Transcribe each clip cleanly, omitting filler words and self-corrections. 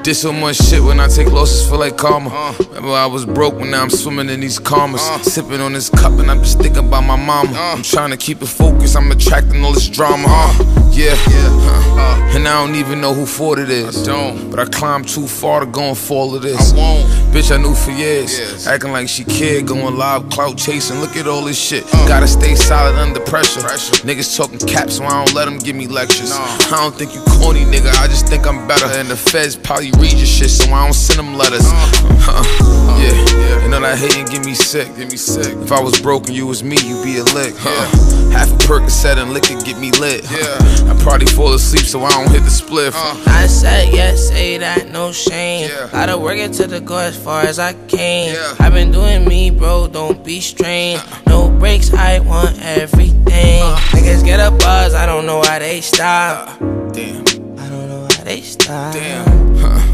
Did so much shit when I take losses, feel like karma. Remember I was broke, when now I'm swimming in these commas. Sipping on this cup and I'm just thinking about my mama. I'm trying to keep it focused, I'm attracting all this drama. And I don't even know who fault it is. But I climbed too far to go and fall of this. Bitch I knew for years, acting like she cared, going live, clout chasing. Look at all this shit. Gotta stay solid under pressure. Niggas talking caps, so I don't let them give me lectures. I don't think you corny, nigga, I just think I'm better. And the feds probably read your shit, so I don't send them letters. You know that hating get me sick. If I was broken, you was me, you be a lick. Half a Percocet and liquor get me lit. I probably fall asleep, so I don't hit the spliff. I said yes, say that, no shame. Gotta work it to the go as far as I can. I've been doing me, bro, don't be strange. No breaks, I want everything. Niggas get a buzz, I don't know why they stop. Damn. I don't know why they stop. Damn.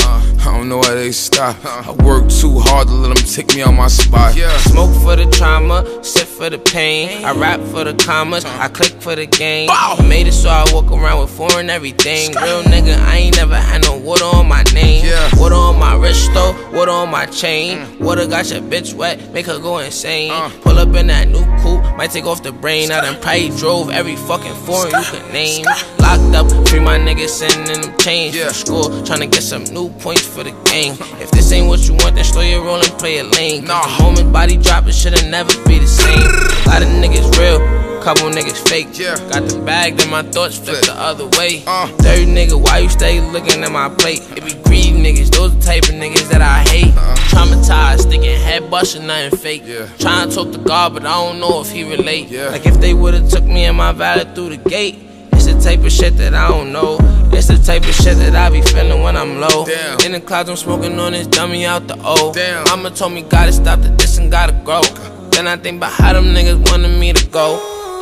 I don't know why they stop. I work too hard to let them take me out my spot. Smoke for the trauma, sip for the pain. I rap for the commas, I click for the game. I made it so I walk around with foreign everything. Real nigga, I ain't never had no water on my name. Water on my wrist though, water on my chain. Water got your bitch wet, make her go insane. Pull up in that new coupe, might take off the brain. I done probably drove every fucking foreign you could name. Locked up, free my niggas sending them change from school, tryna get some new points for the game. If this ain't what you want, then slow your roll and play it lane. The moment body drop, it should've never be the same. Lot of niggas real, couple niggas fake. Got the bag, then my thoughts flip the other way. Dirty nigga, why you stay looking at my plate? It be greedy niggas, those the type of niggas that I hate. Traumatized, thinking head bustin', nothing fake. Trying to talk to God, but I don't know if he relate. Like if they would've took me and my valet through the gate. It's the type of shit that I don't know. It's the type of shit that I be feeling when I'm low. In the clouds I'm smoking on this dummy out the O. Mama told me gotta stop the diss and gotta grow. Then I think about how them niggas wanted me to go.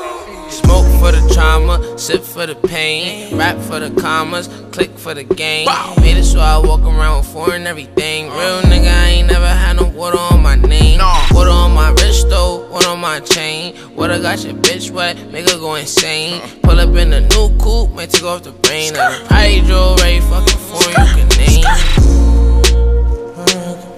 Smoke for the trauma, sip for the pain. Rap for the commas, click for the game. Made it so I walk around with foreign everything. Real nigga, I ain't never had no water on my name. Water on my wrist though, water on my chain. Water got your bitch wet, make her go insane. Pull up in a new coupe, might take off the brain. I probably drove every fucking foreign you can name.